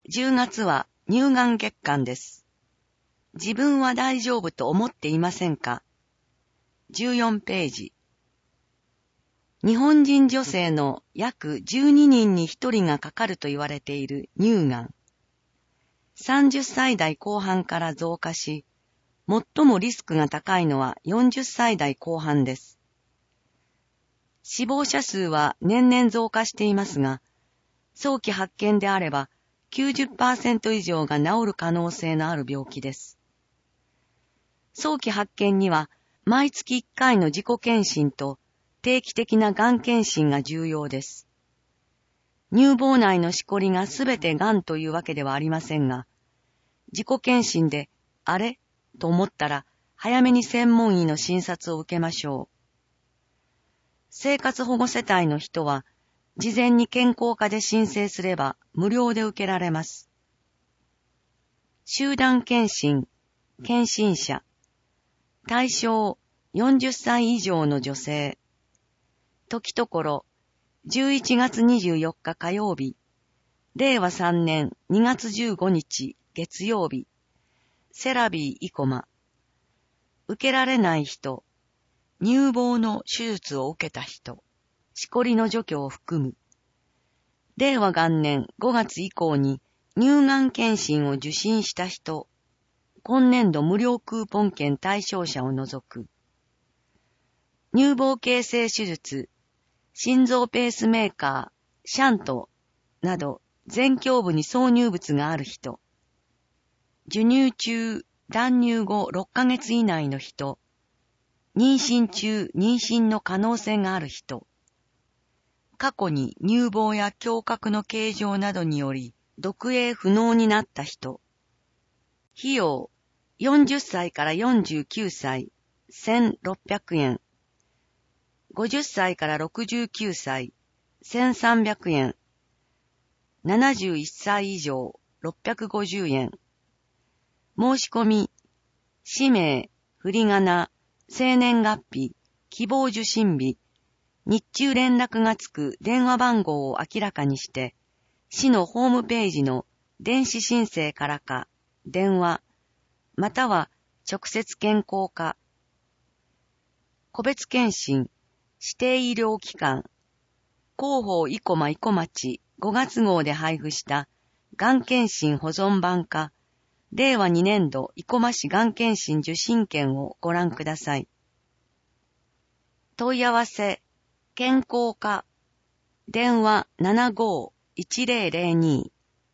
10月は乳がん月間です。自分は大丈夫と思っていませんか？ 14 ページ。日本人女性の約12人に1人がかかると言われている乳がん。30歳代後半から増加し、最もリスクが高いのは40歳代後半です。死亡者数は年々増加していますが、早期発見であれば 90% 以上が治る可能性のある病気です。早期発見には毎月1回の自己検診と定期的ながん検診が重要です。乳房内のしこりがすべてがんというわけではありませんが、自己検診であれと思ったら早めに専門医の診察を受けましょう。生活保護世帯の人は事前に健康課で申請すれば無料で受けられます。集団検診、検診者、対象40歳以上の女性、時ところ11月24日火曜日、令和3年2月15日月曜日、セラビー・イコマ、受けられない人、乳房の手術を受けた人、しこりの除去を含む。令和元年5月以降に乳がん検診を受診した人、今年度無料クーポン券対象者を除く。乳房形成手術、心臓ペースメーカー、シャントなど前胸部に挿入物がある人。授乳中、断乳後6ヶ月以内の人。妊娠中、妊娠の可能性がある人。過去に乳房や胸郭の形状などにより、読影不能になった人。費用、40歳から49歳、1600円。50歳から69歳、1300円。71歳以上、650円。申し込み、氏名、振り仮名、生年月日、希望受診日、日中連絡がつく電話番号を明らかにして、市のホームページの電子申請からか、電話、または直接健康課、個別検診、指定医療機関、広報生駒生駒町5月号で配布したがん検診保存版か、令和2年度生駒市がん検診受診券をご覧ください。問い合わせ、健康課、電話75-1002。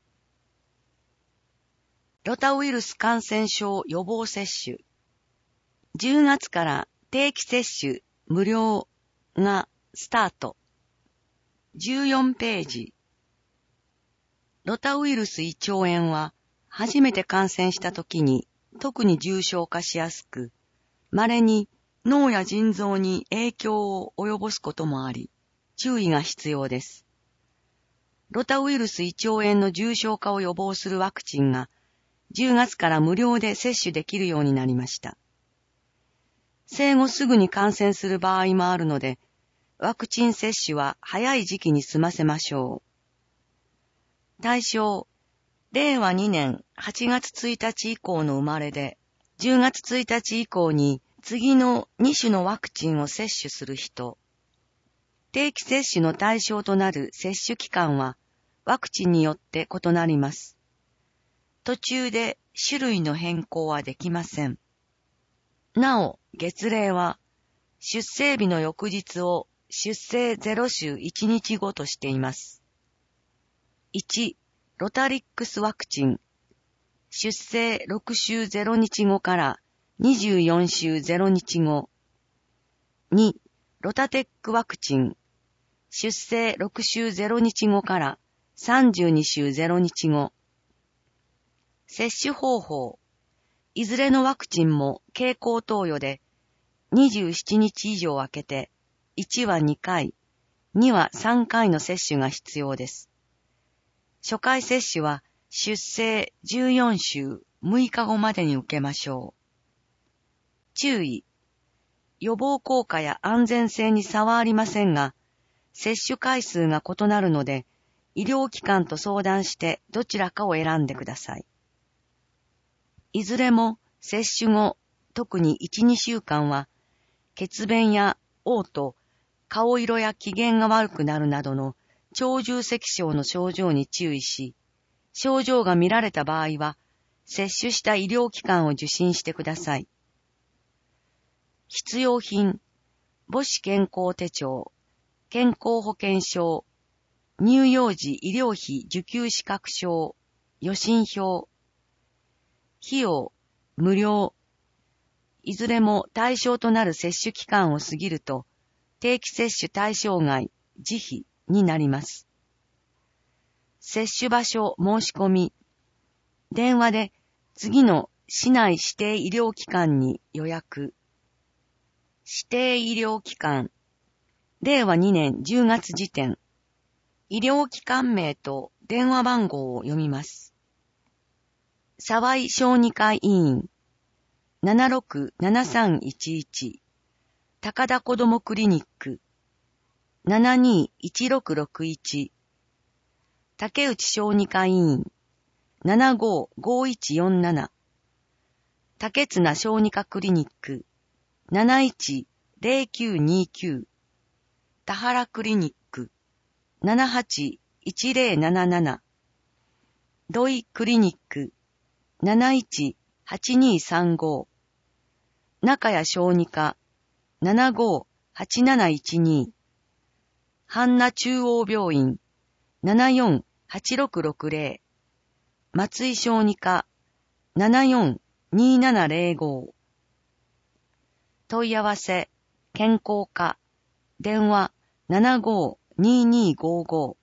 ロタウイルス感染症予防接種。10月から定期接種無料がスタート。14ページ。ロタウイルス胃腸炎は初めて感染した時に特に重症化しやすく、稀に脳や腎臓に影響を及ぼすこともあり、注意が必要です。ロタウイルス胃腸炎の重症化を予防するワクチンが10月から無料で接種できるようになりました。生後すぐに感染する場合もあるので、ワクチン接種は早い時期に済ませましょう。対象、令和2年8月1日以降の生まれで、10月1日以降に次の2種のワクチンを接種する人。定期接種の対象となる接種期間はワクチンによって異なります。途中で種類の変更はできません。なお、月齢は出生日の翌日を出生0週1日後としています。1、ロタリックスワクチン。出生6週0日後から24週0日後。2、ロタテックワクチン。出生6週0日後から32週0日後。接種方法。いずれのワクチンも経口投与で27日以上空けて1は2回、2は3回の接種が必要です。初回接種は出生14週6日後までに受けましょう。注意。予防効果や安全性に差はありませんが、接種回数が異なるので、 医療機関と相談してどちらかを選んでください。いずれも接種後、特に1、2週間は、血便や嘔吐、顔色や機嫌が悪くなるなどの腸重積症の症状に注意し、症状が見られた場合は、接種した医療機関を受診してください。必要品、母子健康手帳、健康保険証、乳幼児医療費受給資格証、予診票。費用、無料。いずれも対象となる接種期間を過ぎると、定期接種対象外、自費になります。接種場所申し込み。電話で次の市内指定医療機関に予約。指定医療機関。令和2年10月時点。医療機関名と電話番号を読みます。沢井小児科医院。767311。高田子どもクリニック。721661。竹内小児科医院。755147。竹綱小児科クリニック。710929。田原クリニック。781077。土井クリニック。718235。中谷小児科。758712。阪奈中央病院。748660。松井小児科。742705。問い合わせ、健康課。電話752255。